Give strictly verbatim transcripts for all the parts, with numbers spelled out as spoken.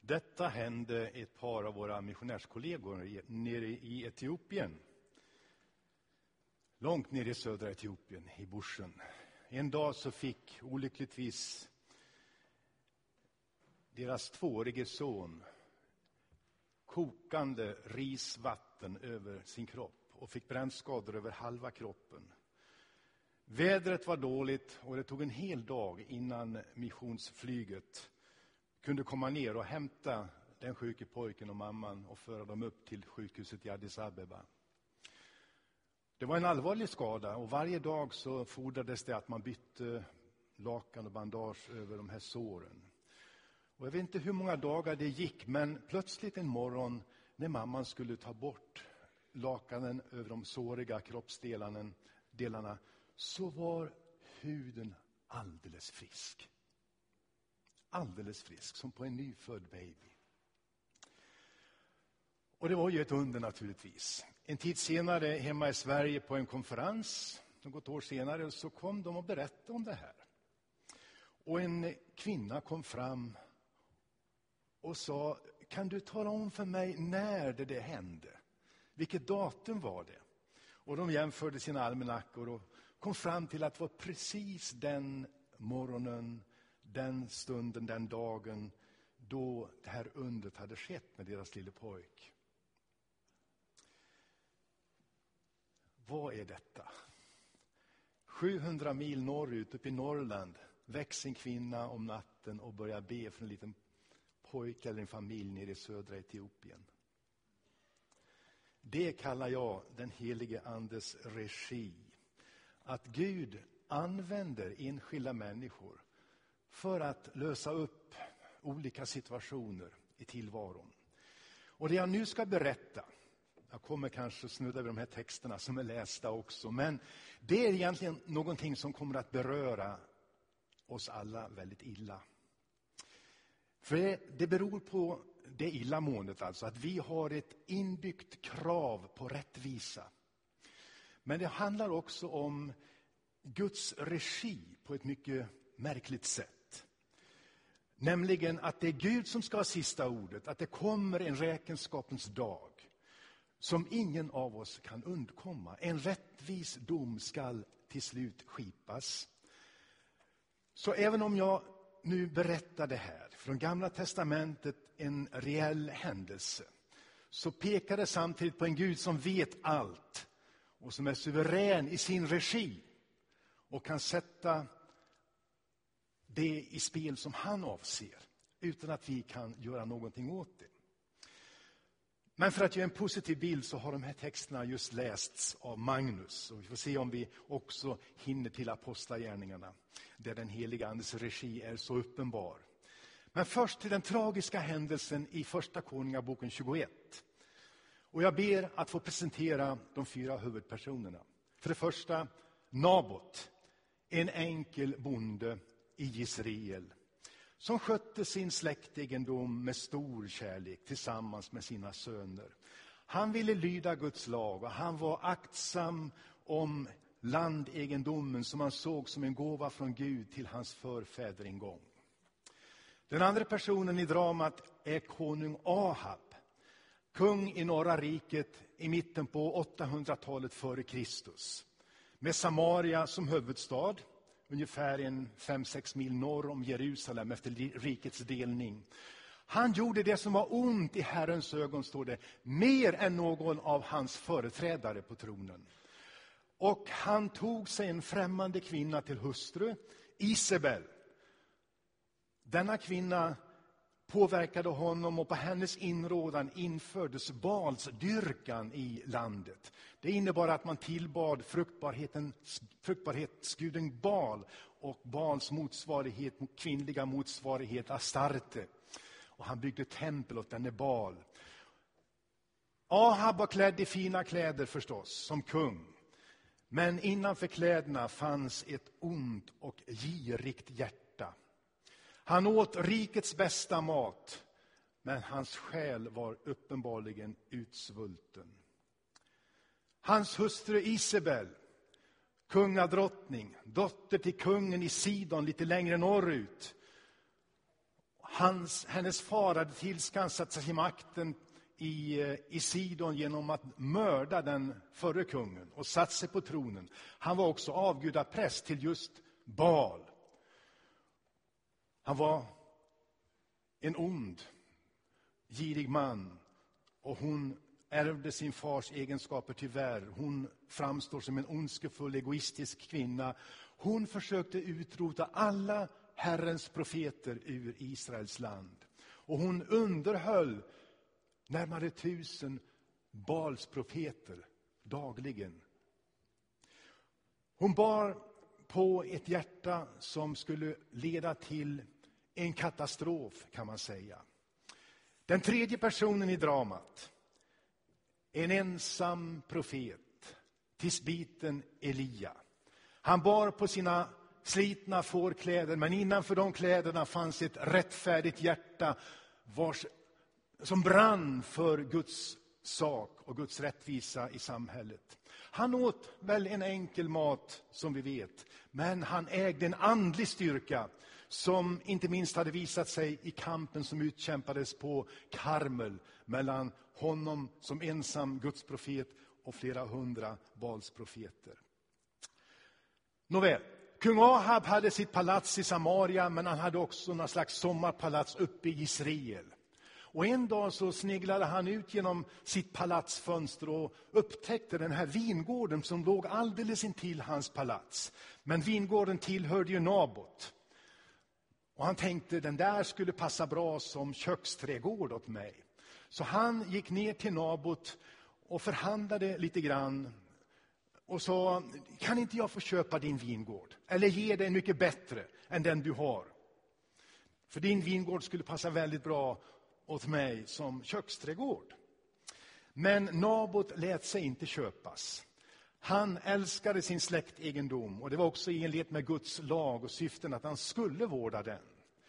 Detta hände ett par av våra missionärskollegor nere i Etiopien. Långt nere i södra Etiopien, i bushen. En dag så fick olyckligtvis deras tvåårige son kokande risvatten över sin kropp och fick brännskador över halva kroppen. Vädret var dåligt och det tog en hel dag innan missionsflyget kunde komma ner och hämta den sjuke pojken och mamman och föra dem upp till sjukhuset i Addis Abeba. Det var en allvarlig skada och varje dag så fordrades det att man bytte lakan och bandage över de här såren. Och jag vet inte hur många dagar det gick, men plötsligt en morgon när mamman skulle ta bort lakanen över de såriga kroppsdelarna så var huden alldeles frisk. Alldeles frisk, som på en nyfödd baby. Och det var ju ett under naturligtvis. En tid senare hemma i Sverige på en konferens, något år senare, så kom de och berättade om det här. Och en kvinna kom fram och sa, kan du tala om för mig när det, det hände? Vilket datum var det? Och de jämförde sina almanackor och kom fram till att det var precis den morgonen, den stunden, den dagen då det här undret hade skett med deras lille pojk. Vad är detta? sjuhundra mil norrut, upp i Norrland, väcks en kvinna om natten och börjar be för en liten pojke eller en familj nere i södra Etiopien. Det kallar jag den helige andes regi. Att Gud använder enskilda människor för att lösa upp olika situationer i tillvaron. Och det jag nu ska berätta, jag kommer kanske snudda över de här texterna som är lästa också, men det är egentligen någonting som kommer att beröra oss alla väldigt illa. För det, det beror på det illamåendet, alltså att vi har ett inbyggt krav på rättvisa. Men det handlar också om Guds regi på ett mycket märkligt sätt. Nämligen att det är Gud som ska ha sista ordet, att det kommer en räkenskapens dag som ingen av oss kan undkomma. En rättvis dom ska till slut skipas. Så även om jag nu berättar det här från Gamla testamentet, en reell händelse, så pekar det samtidigt på en Gud som vet allt och som är suverän i sin regi och kan sätta det i spel som han avser utan att vi kan göra någonting åt det. Men för att ge en positiv bild så har de här texterna just lästs av Magnus. Och vi får se om vi också hinner till apostlagärningarna där den heliga andes regi är så uppenbar. Men först till den tragiska händelsen i första Konungaboken tjugoett. Och jag ber att få presentera de fyra huvudpersonerna. För det första Nabot, en enkel bonde i Jezreel, som skötte sin släktegendom med stor kärlek tillsammans med sina söner. Han ville lyda Guds lag och han var aktsam om landegendomen som han såg som en gåva från Gud till hans förfäder en gång. Den andra personen i dramat är konung Ahab, kung i norra riket i mitten på åttahundratalet före Kristus. Med Samaria som huvudstad, ungefär en fem sex mil norr om Jerusalem efter rikets delning. Han gjorde det som var ont i Herrens ögon, står det, mer än någon av hans företrädare på tronen. Och han tog sig en främmande kvinna till hustru, Isabel. Denna kvinna påverkade honom och på hennes inrådan infördes Balsdyrkan i landet. Det innebar att man tillbad fruktbarheten, fruktbarhetsguden Bal och Bals motsvarighet, kvinnliga motsvarighet Astarte. Och han byggde tempel åt denne Bal. Ahab var klädd i fina kläder förstås, som kung. Men innanför kläderna fanns ett ont och girigt hjärta. Han åt rikets bästa mat, men hans själ var uppenbarligen utsvulten. Hans hustru Isabel, kungadrottning, dotter till kungen i Sidon lite längre norrut. Hans, hennes far hade tillskansat sig makten i, i Sidon genom att mörda den förre kungen och satt sig på tronen. Han var också avgudapräst till just Baal. Han var en ond, girig man, och hon ärvde sin fars egenskaper tyvärr. Hon framstår som en ondskefull, egoistisk kvinna. Hon försökte utrota alla Herrens profeter ur Israels land. Och hon underhöll närmare tusen Baals profeter dagligen. Hon bar på ett hjärta som skulle leda till en katastrof, kan man säga. Den tredje personen i dramat, en ensam profet, tisbiten Elia. Han bar på sina slitna fårkläder, men innanför de kläderna fanns ett rättfärdigt hjärta vars, som brann för Guds sak och Guds rättvisa i samhället. Han åt väl en enkel mat, som vi vet, men han ägde en andlig styrka som inte minst hade visat sig i kampen som utkämpades på Karmel mellan honom som ensam Guds profet och flera hundra Baals profeter. Nåväl, kung Ahab hade sitt palats i Samaria, men han hade också någon slags sommarpalats uppe i Israel. Och en dag så sneglade han ut genom sitt palatsfönster och upptäckte den här vingården som låg alldeles intill hans palats. Men vingården tillhörde ju Nabot. Och han tänkte, den där skulle passa bra som köksträdgård åt mig. Så han gick ner till Nabot och förhandlade lite grann. Och sa, kan inte jag få köpa din vingård? Eller ge dig mycket bättre än den du har. För din vingård skulle passa väldigt bra åt mig som köksträdgård. Men Nabot lät sig inte köpas. Han älskade sin släktegendom, och det var också i enlighet med Guds lag och syften att han skulle vårda den.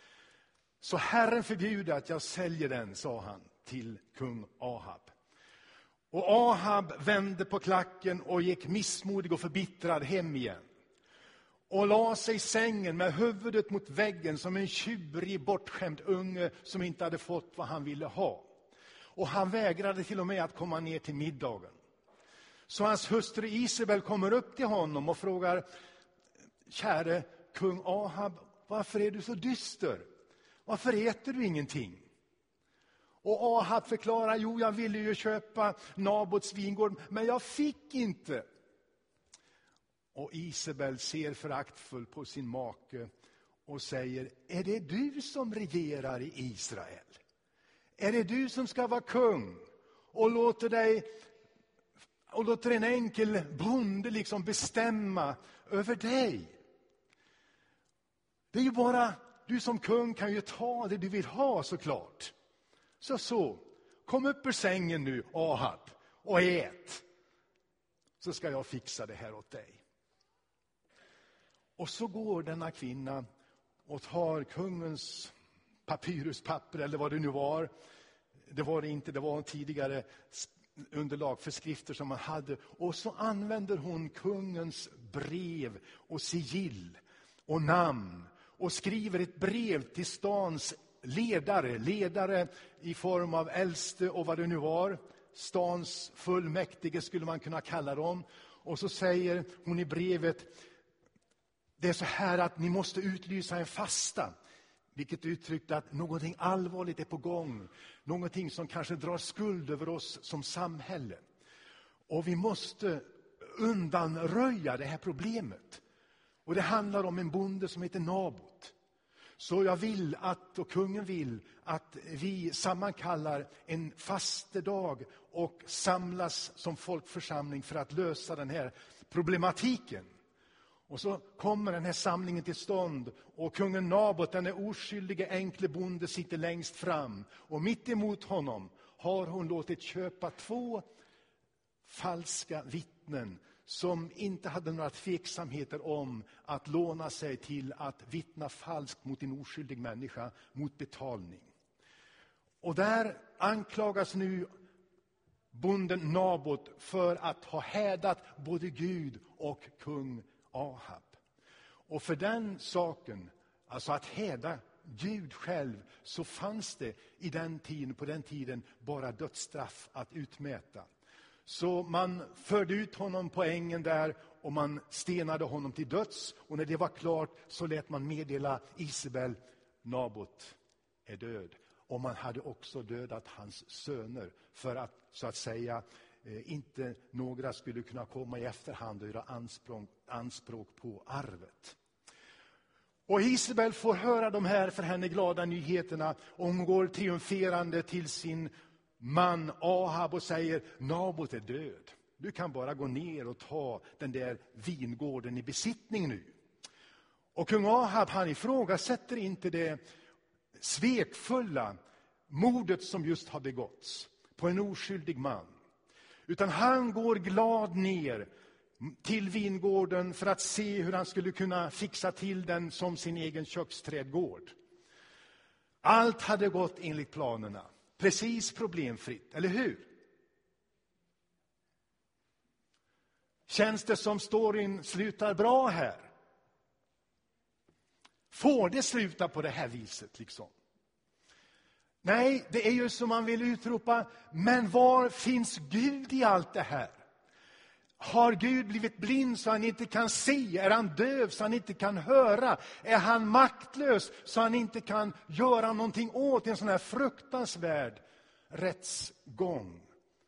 Så Herren förbjuder att jag säljer den, sa han till kung Ahab. Och Ahab vände på klacken och gick missmodig och förbittrad hem igen. Och la sig i sängen med huvudet mot väggen som en tjurig, bortskämd unge som inte hade fått vad han ville ha. Och han vägrade till och med att komma ner till middagen. Så hans hustru Isabel kommer upp till honom och frågar, käre kung Ahab, varför är du så dyster? Varför äter du ingenting? Och Ahab förklarar, jo jag ville ju köpa Nabots vingård, men jag fick inte. Och Isabel ser föraktfull på sin make och säger, är det du som regerar i Israel? Är det du som ska vara kung och låter dig och låter en enkel bonde liksom bestämma över dig? Det är ju bara, du som kung kan ju ta det du vill ha såklart. Så så, kom upp ur sängen nu Ahab och ät. Så ska jag fixa det här åt dig. Och så går denna kvinna och tar kungens papyruspapper eller vad det nu var. Det var det inte, det var tidigare underlag för skrifter som man hade. Och så använder hon kungens brev och sigill och namn. Och skriver ett brev till stans ledare. Ledare i form av äldste och vad det nu var. Stans fullmäktige skulle man kunna kalla dem. Och så säger hon i brevet, det är så här att ni måste utlysa en fasta. Vilket uttryckte att någonting allvarligt är på gång. Någonting som kanske drar skuld över oss som samhälle. Och vi måste undanröja det här problemet. Och det handlar om en bonde som heter Nabot. Så jag vill att, och kungen vill, att vi sammankallar en fastedag och samlas som folkförsamling för att lösa den här problematiken. Och så kommer den här samlingen till stånd och kungen Nabot, den är oskyldige enkle bonde, sitter längst fram. Och mitt emot honom har hon låtit köpa två falska vittnen som inte hade några tveksamheter om att låna sig till att vittna falskt mot en oskyldig människa mot betalning. Och där anklagas nu bonden Nabot för att ha hädat både Gud och kung Ahab. Och för den saken, alltså att häda Gud själv så fanns det i den tiden, på den tiden bara dödsstraff att utmäta. Så man förde ut honom på ängen där och man stenade honom till döds. Och när det var klart så lät man meddela Isabel, Nabot är död. Och man hade också dödat hans söner för att så att säga eh, inte några skulle kunna komma i efterhand och göra anspråk, anspråk på arvet. Och Isabel får höra de här för henne glada nyheterna. Och hon går triumferande till sin man Ahab och säger, Nabot är död. Du kan bara gå ner och ta den där vingården i besittning nu. Och kung Ahab, han ifrågasätter inte det svekfulla mordet som just har begåtts på en oskyldig man. Utan han går glad ner till vingården för att se hur han skulle kunna fixa till den som sin egen köksträdgård. Allt hade gått enligt planerna. Precis problemfritt, eller hur? Känns det som storyn slutar bra här? Får det sluta på det här viset liksom? Nej, det är ju som man vill utropa, men var finns Gud i allt det här? Har Gud blivit blind så han inte kan se? Är han döv så han inte kan höra? Är han maktlös så han inte kan göra någonting åt en sån här fruktansvärd rättsgång?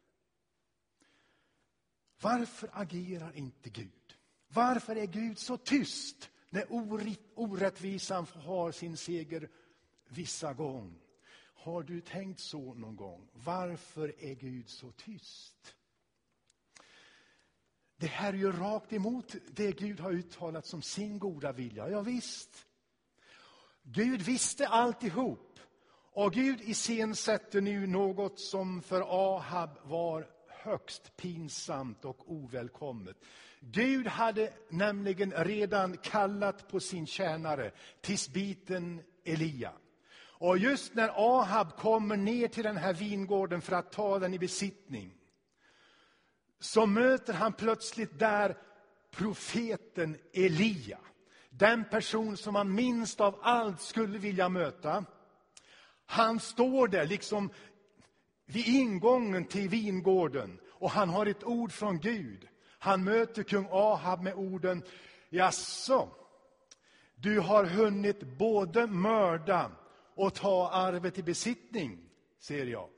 Varför agerar inte Gud? Varför är Gud så tyst när orättvisan har sin seger vissa gång? Har du tänkt så någon gång? Varför är Gud så tyst? Det här är ju rakt emot det Gud har uttalat som sin goda vilja. Ja visst. Gud visste alltihop. Och Gud iscensätter nu något som för Ahab var högst pinsamt och ovälkommet. Gud hade nämligen redan kallat på sin tjänare, tisbiten Elia. Och just när Ahab kommer ner till den här vingården för att ta den i besittning, så möter han plötsligt där profeten Elia. Den person som han minst av allt skulle vilja möta. Han står där liksom vid ingången till vingården. Och han har ett ord från Gud. Han möter kung Ahab med orden, jaså, du har hunnit både mörda och ta arvet i besittning, ser jag.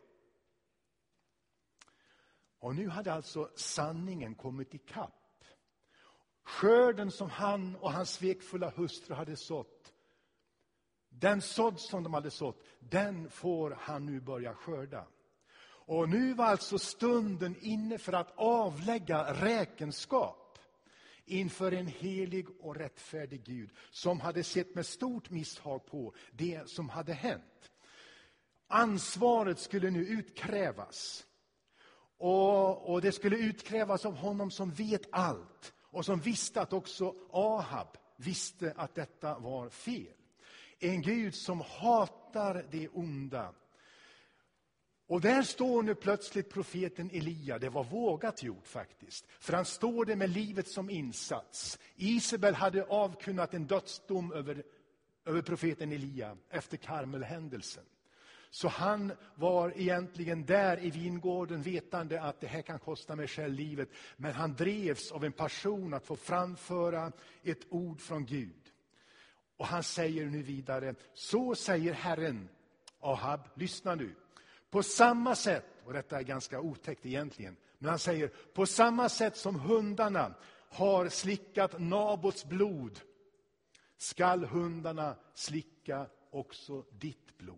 Och nu hade alltså sanningen kommit i kapp. Skörden som han och hans svekfulla hustru hade sått, den sådd som de hade sått, den får han nu börja skörda. Och nu var alltså stunden inne för att avlägga räkenskap inför en helig och rättfärdig Gud som hade sett med stort misshag på det som hade hänt. Ansvaret skulle nu utkrävas. Och, och det skulle utkrävas av honom som vet allt. Och som visste att också Ahab visste att detta var fel. En Gud som hatar det onda. Och där står nu plötsligt profeten Elia. Det var vågat gjort faktiskt. För han står där med livet som insats. Isabel hade avkunnat en dödsdom över, över profeten Elia efter Karmelhändelsen. Så han var egentligen där i vingården vetande att det här kan kosta mig själv livet. Men han drevs av en passion att få framföra ett ord från Gud. Och han säger nu vidare, så säger Herren, Ahab, lyssna nu. På samma sätt, och detta är ganska otäckt egentligen, men han säger, på samma sätt som hundarna har slickat Nabots blod, skall hundarna slicka också ditt blod.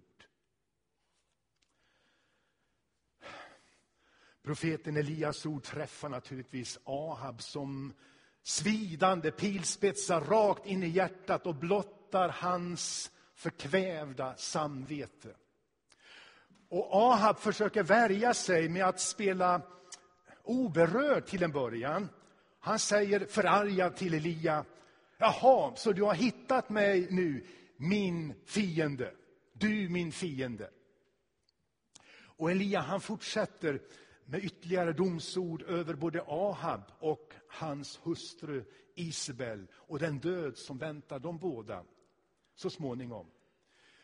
Profeten Elias ord träffar naturligtvis Ahab som svidande pilspetsar rakt in i hjärtat och blottar hans förkvävda samvete. Och Ahab försöker värja sig med att spela oberörd till en början. Han säger förargad till Elia, jaha, så du har hittat mig nu, min fiende. Du min fiende. Och Elia han fortsätter med ytterligare domsord över både Ahab och hans hustru Isabel och den död som väntar de båda så småningom.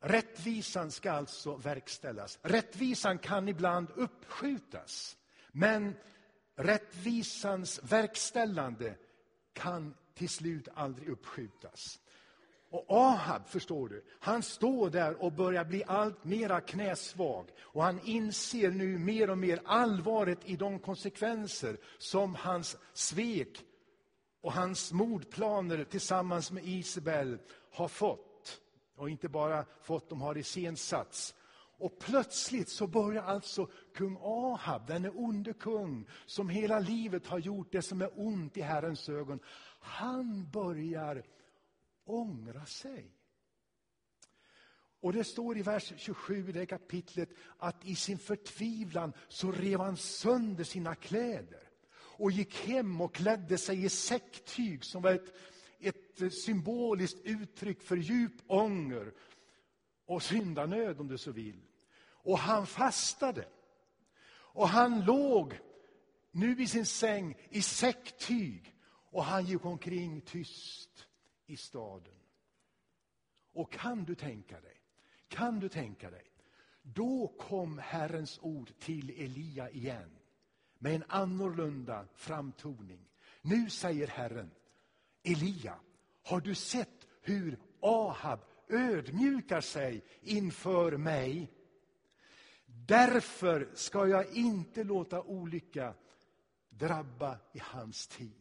Rättvisan ska alltså verkställas. Rättvisan kan ibland uppskjutas. Men rättvisans verkställande kan till slut aldrig uppskjutas. Och Ahab, förstår du, han står där och börjar bli allt mera knäsvag. Och han inser nu mer och mer allvaret i de konsekvenser som hans svek och hans mordplaner tillsammans med Isabel har fått. Och inte bara fått, de har iscensatts. Och plötsligt så börjar alltså kung Ahab, den är onde kung, som hela livet har gjort det som är ont i Herrens ögon. Han börjar ångra sig. Och det står i vers tjugosju i det kapitlet att i sin förtvivlan så rev han sönder sina kläder. Och gick hem och klädde sig i säcktyg som var ett, ett symboliskt uttryck för djup ånger och syndanöd om du så vill. Och han fastade. Och han låg nu i sin säng i säcktyg. Och han gick omkring tyst i staden. Och kan du tänka dig, kan du tänka dig, då kom Herrens ord till Elia igen. Med en annorlunda framtoning. Nu säger Herren, Elia, har du sett hur Ahab ödmjukar sig inför mig? Därför ska jag inte låta olycka drabba i hans tid.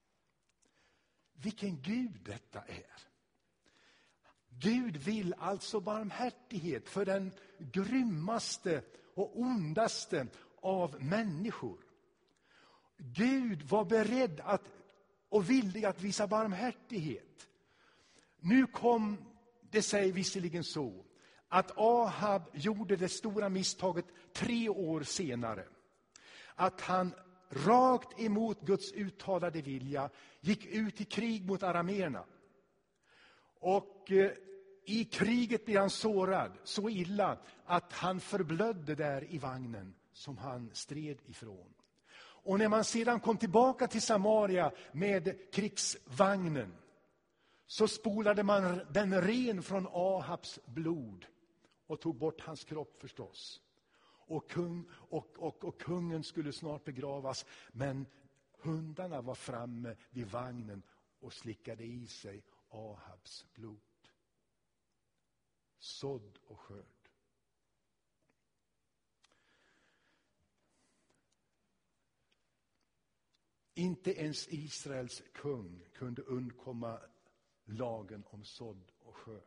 Vilken Gud detta är. Gud vill alltså barmhärtighet för den grymmaste och ondaste av människor. Gud var beredd att och villig att visa barmhärtighet. Nu kom det sig visserligen så att Ahab gjorde det stora misstaget tre år senare. Att han rakt emot Guds uttalade vilja gick ut i krig mot arameerna. Och eh, i kriget blev han sårad så illa att han förblödde där i vagnen som han stred ifrån. Och när man sedan kom tillbaka till Samaria med krigsvagnen så spolade man den ren från Ahabs blod och tog bort hans kropp förstås. Och, kung, och, och, och kungen skulle snart begravas, men hundarna var framme vid vagnen och slickade i sig Ahabs blod. Sådd och skörd. Inte ens Israels kung kunde undkomma lagen om sådd och skörd.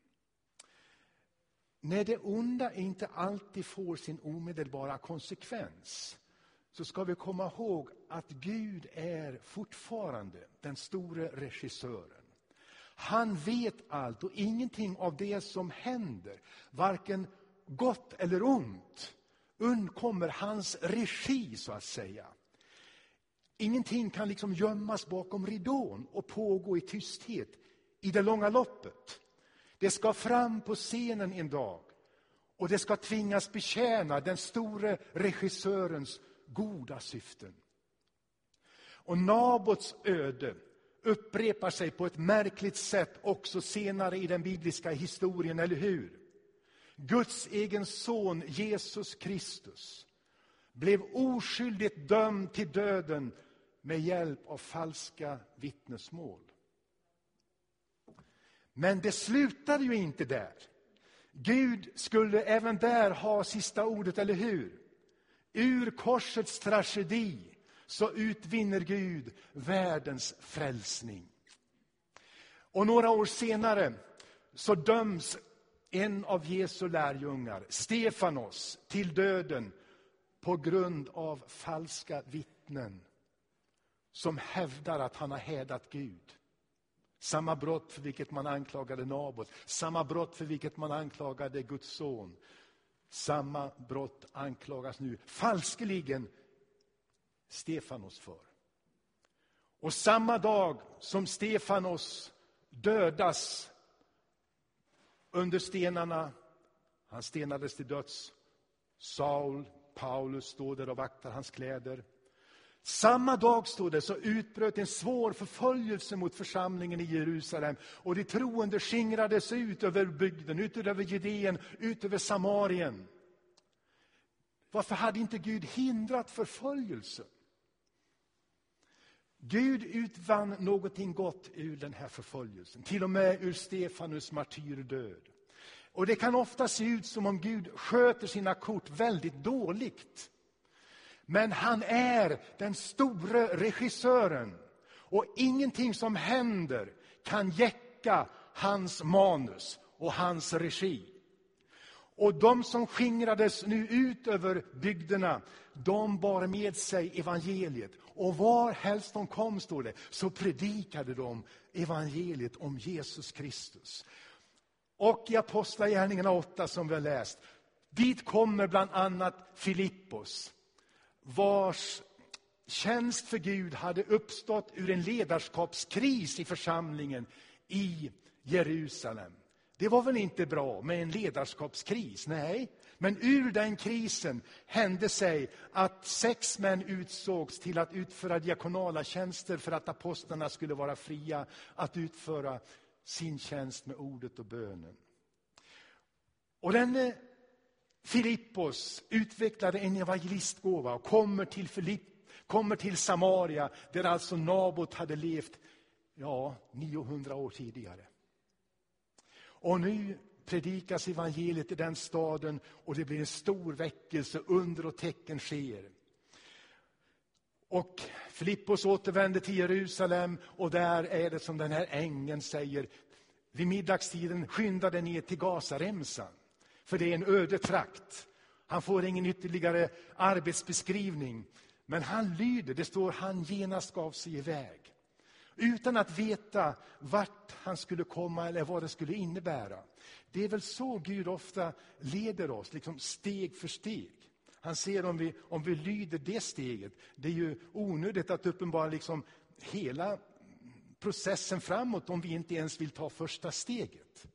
När det onda inte alltid får sin omedelbara konsekvens så ska vi komma ihåg att Gud är fortfarande den store regissören. Han vet allt och ingenting av det som händer, varken gott eller ont, undkommer hans regi så att säga. Ingenting kan liksom gömmas bakom ridån och pågå i tysthet i det långa loppet. Det ska fram på scenen en dag och det ska tvingas betjäna den store regissörens goda syften. Och Nabots öde upprepar sig på ett märkligt sätt också senare i den bibliska historien, eller hur? Guds egen son Jesus Kristus blev oskyldigt dömd till döden med hjälp av falska vittnesmål. Men det slutade ju inte där. Gud skulle även där ha sista ordet, eller hur? Ur korsets tragedi så utvinner Gud världens frälsning. Och några år senare så döms en av Jesu lärjungar, Stefanos, till döden på grund av falska vittnen som hävdar att han har hädat Gud. Samma brott för vilket man anklagade Nabot, samma brott för vilket man anklagade Guds son. Samma brott anklagas nu falskeligen Stefanos för. Och samma dag som Stefanos dödas under stenarna, han stenades till döds. Saul, Paulus står där och vaktar hans kläder. Samma dag, stod det, så utbröt en svår förföljelse mot församlingen i Jerusalem. Och de troende skingrades ut över bygden, ut över Judeen, ut över Samarien. Varför hade inte Gud hindrat förföljelsen? Gud utvann någonting gott ur den här förföljelsen. Till och med ur Stefanus martyrdöd. Och det kan ofta se ut som om Gud sköter sina kort väldigt dåligt. Men han är den stora regissören. Och ingenting som händer kan jäcka hans manus och hans regi. Och de som skingrades nu ut över bygderna, de bar med sig evangeliet. Och var helst de kom, står det, så predikade de evangeliet om Jesus Kristus. Och i Apostlagärningarna åtta som vi har läst, dit kommer bland annat Filippos, vars tjänst för Gud hade uppstått ur en ledarskapskris i församlingen i Jerusalem. Det var väl inte bra med en ledarskapskris, nej. Men ur den krisen hände sig att sex män utsågs till att utföra diakonala tjänster för att apostlarna skulle vara fria att utföra sin tjänst med ordet och bönen. Och den Filippos utvecklade en evangelistgåva och kommer till, Filipp, kommer till Samaria, där alltså Nabot hade levt ja, niohundra år tidigare. Och nu predikas evangeliet i den staden och det blir en stor väckelse, under och tecken sker. Och Filippos återvänder till Jerusalem och där är det som den här ängeln säger. Vid middagstiden skyndade ner till Gazaremsan. För det är en öde trakt. Han får ingen ytterligare arbetsbeskrivning. Men han lyder, det står han genast gav sig iväg. Utan att veta vart han skulle komma eller vad det skulle innebära. Det är väl så Gud ofta leder oss, liksom steg för steg. Han ser om vi, om vi lyder det steget. Det är ju onödigt att uppenbara liksom hela processen framåt om vi inte ens vill ta första steget.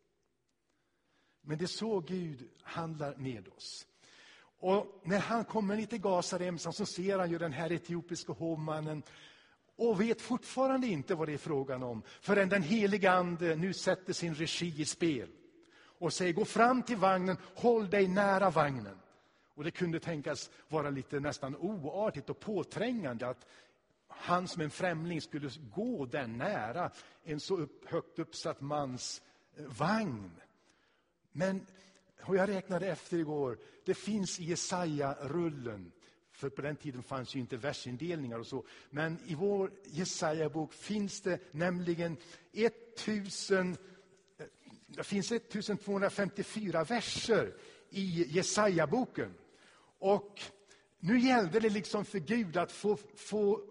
Men det är så Gud handlar med oss. Och när han kommer ner till Gazaremsan så ser han ju den här etiopiska hovmannen och vet fortfarande inte vad det är frågan om förrän den heliga ande nu sätter sin regi i spel och säger gå fram till vagnen, håll dig nära vagnen. Och det kunde tänkas vara lite nästan oartigt och påträngande att han som en främling skulle gå den nära en så upp, högt uppsatt mans vagn. Men, och jag räknade efter igår, det finns i Jesaja-rullen, för på den tiden fanns ju inte versindelningar och så, men i vår Jesaja-bok finns det nämligen tusen, det finns ettusentvåhundrafemtiofyra verser i Jesaja-boken. Och nu gällde det liksom för Gud att få, få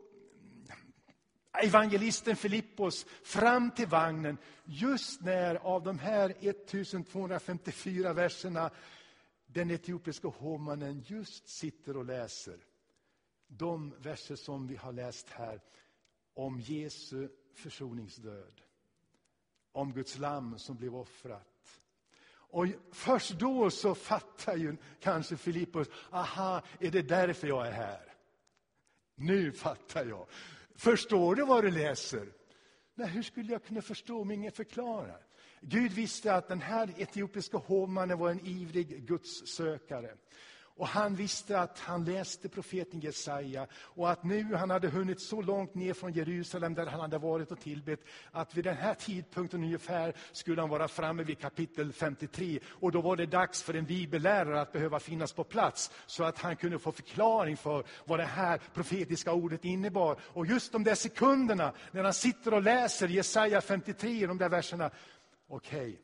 evangelisten Filippos fram till vagnen just när av de här ettusentvåhundrafemtiofyra verserna den etiopiska hovmannen just sitter och läser de verser som vi har läst här om Jesu försoningsdöd, om Guds lamm som blev offrat. Och först då så fattar ju kanske Filippos, aha, är det därför jag är här? Nu fattar jag. Förstår du vad du läser? Nej, hur skulle jag kunna förstå om ingen förklarar? Gud visste att den här etiopiska hovmannen var en ivrig Guds sökare. Och han visste att han läste profeten Jesaja. Och att nu han hade hunnit så långt ner från Jerusalem där han hade varit och tillbett. Att vid den här tidpunkten ungefär skulle han vara framme vid kapitel femtiotre. Och då var det dags för en bibellärare att behöva finnas på plats. Så att han kunde få förklaring för vad det här profetiska ordet innebar. Och just de där sekunderna när han sitter och läser Jesaja femtiotre, de där verserna. Okej, okay.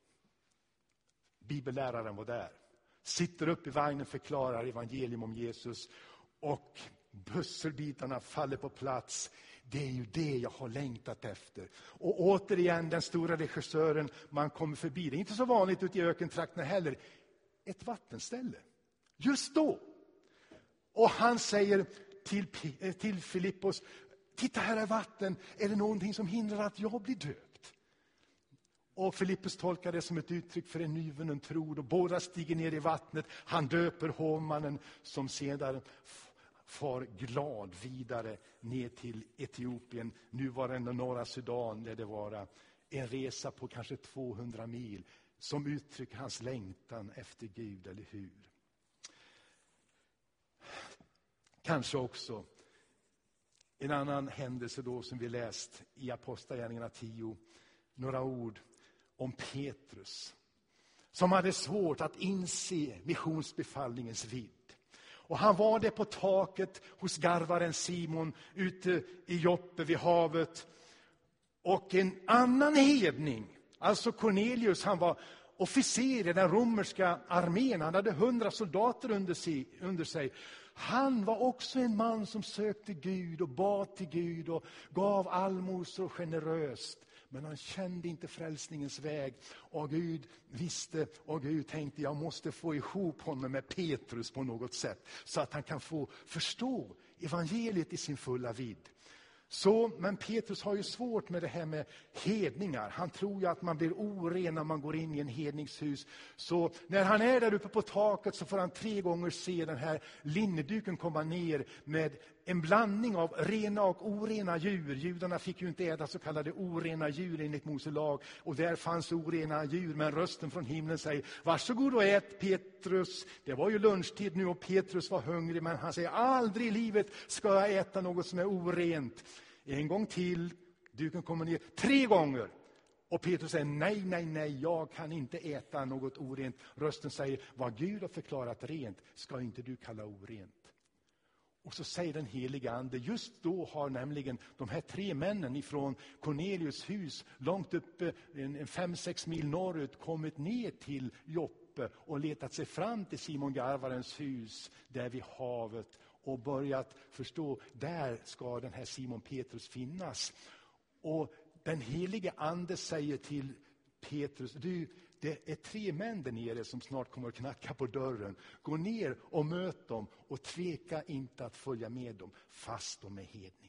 Bibelläraren var där. Sitter upp i vagnen, förklarar evangelium om Jesus. Och pusselbitarna faller på plats. Det är ju det jag har längtat efter. Och återigen den stora regissören, man kommer förbi. Det är inte så vanligt ute i ökentrakterna heller. Ett vattenställe. Just då. Och han säger till, till Filippos, titta här är vatten. Är det någonting som hindrar att jag blir döpt? Och Filippus tolkar det som ett uttryck för en nyvunnen tro. Och båda stiger ner i vattnet. Han döper hovmannen som sedan far glad vidare ner till Etiopien, nuvarande norra Sudan, där det var en resa på kanske tvåhundra mil som uttrycker hans längtan efter Gud, eller hur? Kanske också en annan händelse då som vi läst i Apostlagärningarna tio, några ord om Petrus som hade svårt att inse missionsbefallningens vidd. Och han var där på taket hos garvaren Simon ute i Joppe vid havet. Och en annan hedning, alltså Cornelius, han var officer i den romerska armén. Han hade hundra soldater under sig, under sig. Han var också en man som sökte Gud och bad till Gud och gav allmosor generöst. Men han kände inte frälsningens väg. Och Gud visste, och Gud tänkte, jag måste få ihop honom med Petrus på något sätt. Så att han kan få förstå evangeliet i sin fulla vidd. Så, men Petrus har ju svårt med det här med hedningar. Han tror ju att man blir oren när man går in i en hedningshus. Så när han är där uppe på taket så får han tre gånger se den här linneduken komma ner med en blandning av rena och orena djur. Judarna fick ju inte äta så kallade orena djur enligt Mose lag. Och där fanns orena djur, men rösten från himlen säger, varsågod och ät Petrus. Det var ju lunchtid nu och Petrus var hungrig, men han säger, aldrig i livet ska jag äta något som är orent. En gång till, duken kommer ner tre gånger. Och Petrus säger, nej, nej, nej, jag kan inte äta något orent. Rösten säger, vad Gud har förklarat rent ska inte du kalla orent. Och så säger den heliga ande, just då har nämligen de här tre männen ifrån Cornelius hus, långt uppe, en, en fem, sex mil norrut, kommit ner till Joppe och letat sig fram till Simon garvarens hus där vid havet. Och börjat förstå, där ska den här Simon Petrus finnas. Och den helige ande säger till Petrus, du, det är tre män där nere som snart kommer att knacka på dörren. Gå ner och möt dem och tveka inte att följa med dem, fast de är hedningar.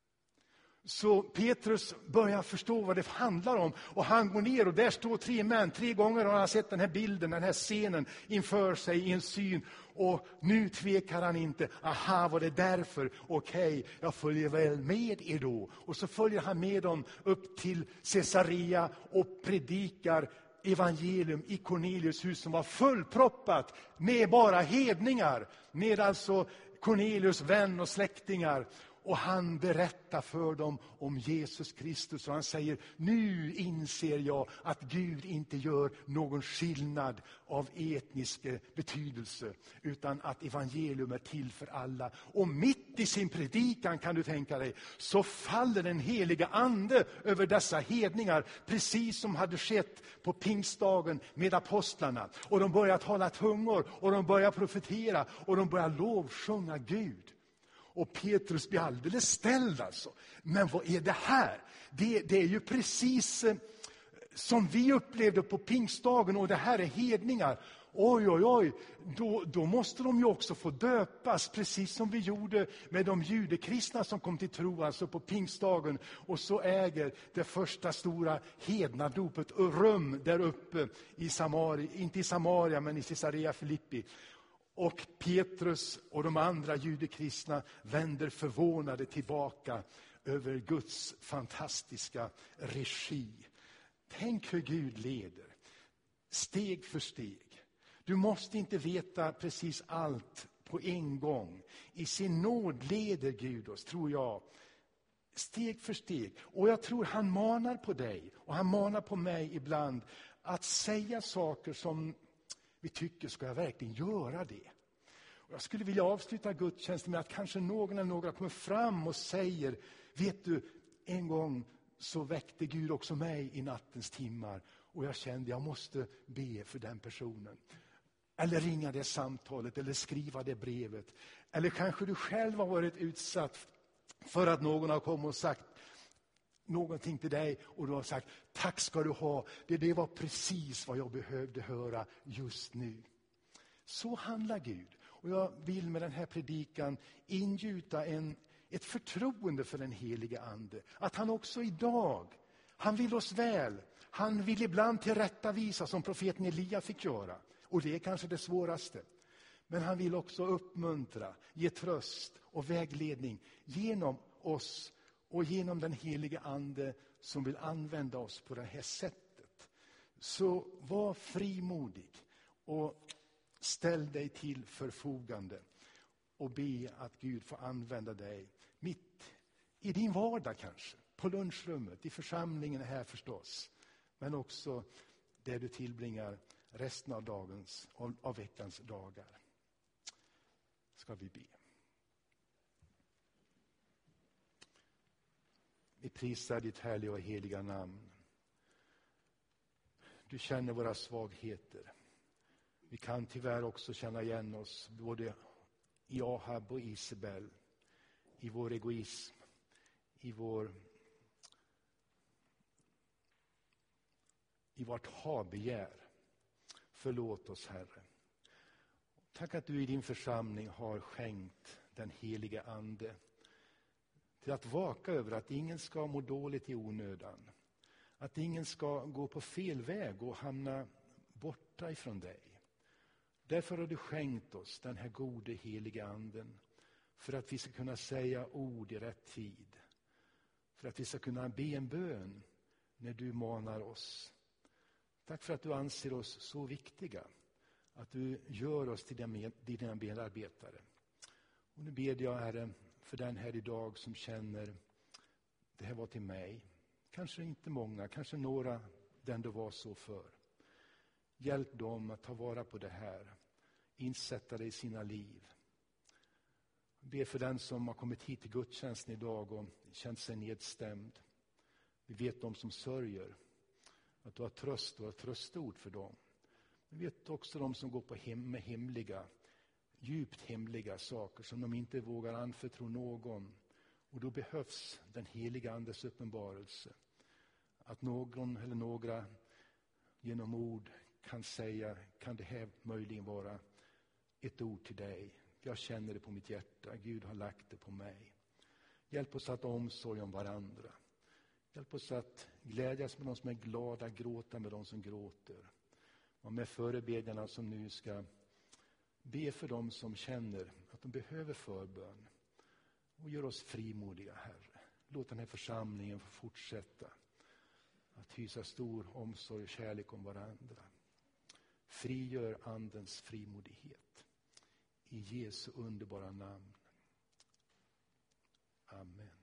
Så Petrus börjar förstå vad det handlar om. Och han går ner och där står tre män. Tre gånger har han sett den här bilden, den här scenen inför sig i en syn. Och nu tvekar han inte. Aha, var det därför? Okej, jag följer väl med er då. Och så följer han med dem upp till Caesarea och predikar evangelium i Cornelius hus som var fullproppat med bara hedningar. Med alltså Cornelius vän och släktingar. Och han berättar för dem om Jesus Kristus. Och han säger, nu inser jag att Gud inte gör någon skillnad av etnisk betydelse. Utan att evangelium är till för alla. Och mitt i sin predikan, kan du tänka dig, så faller den heliga ande över dessa hedningar. Precis som hade skett på pingstdagen med apostlarna. Och de börjar tala tungor och de börjar profetera och de börjar lovsjunga Gud. Och Petrus blir alldeles ställd alltså. Men vad är det här? Det, det är ju precis eh, som vi upplevde på pingstdagen, och det här är hedningar. Oj, oj, oj. Då, då måste de ju också få döpas, precis som vi gjorde med de judekristna som kom till tro alltså på pingstdagen. Och så äger det första stora hednadopet rum där uppe i Samaria, inte i Samaria men i Caesarea Filippi. Och Petrus och de andra judekristna vänder förvånade tillbaka över Guds fantastiska regi. Tänk hur Gud leder, steg för steg. Du måste inte veta precis allt på en gång. I sin nåd leder Gud oss, tror jag, steg för steg. Och jag tror han manar på dig och han manar på mig ibland att säga saker som vi tycker, ska jag verkligen göra det? Och jag skulle vilja avsluta gudstjänsten med att kanske någon eller några kommer fram och säger, vet du, en gång så väckte Gud också mig i nattens timmar. Och jag kände, jag måste be för den personen. Eller ringa det samtalet, eller skriva det brevet. Eller kanske du själv har varit utsatt för att någon har kommit och sagt någonting till dig och du har sagt, tack ska du ha, det, det var precis vad jag behövde höra just nu. Så handlar Gud. Och jag vill med den här predikan ingjuta en, ett förtroende för den heliga ande. Att han också idag, han vill oss väl. Han vill ibland tillrättavisa som profeten Elia fick göra. Och det är kanske det svåraste. Men han vill också uppmuntra, ge tröst och vägledning genom oss och genom den heliga ande som vill använda oss på det här sättet. Så var frimodig och ställ dig till förfogande och be att Gud får använda dig mitt i din vardag kanske. På lunchrummet, i församlingen här förstås. Men också där du tillbringar resten av dagens, av veckans dagar. Ska vi be. Vi prisar ditt härliga och heliga namn. Du känner våra svagheter. Vi kan tyvärr också känna igen oss både i Ahab och Isabel. I vår egoism. I vår i vårt habegär. Förlåt oss, Herre. Tack att du i din församling har skänkt den heliga ande till att vaka över att ingen ska må dåligt i onödan. Att ingen ska gå på fel väg och hamna borta ifrån dig. Därför har du skänkt oss den här gode heliga anden för att vi ska kunna säga ord i rätt tid. För att vi ska kunna be en bön när du manar oss. Tack för att du anser oss så viktiga. Att du gör oss till dina medarbetare. Och nu ber jag, Herre, för den här idag som känner det här var till mig. Kanske inte många, kanske några den det var så för. Hjälp dem att ta vara på det här. Insätta det i sina liv. Be för den som har kommit hit till gudstjänsten idag och känt sig nedstämd. Vi vet de som sörjer. Att du har tröst och tröstord för dem. Vi vet också de som går på hem med hemliga, djupt hemliga saker som de inte vågar anförtro någon. Och då behövs den heliga andes uppenbarelse. Att någon eller några genom ord kan säga, kan det här möjligen vara ett ord till dig? Jag känner det på mitt hjärta, Gud har lagt det på mig. Hjälp oss att ha omsorg om varandra. Hjälp oss att glädjas med de som är glada, gråta med de som gråter. Och med förebedjarna som nu ska be för dem som känner att de behöver förbön. Och gör oss frimodiga, Herre. Låt den här församlingen få fortsätta att hysa stor omsorg och kärlek om varandra. Frigör andens frimodighet. I Jesu underbara namn. Amen.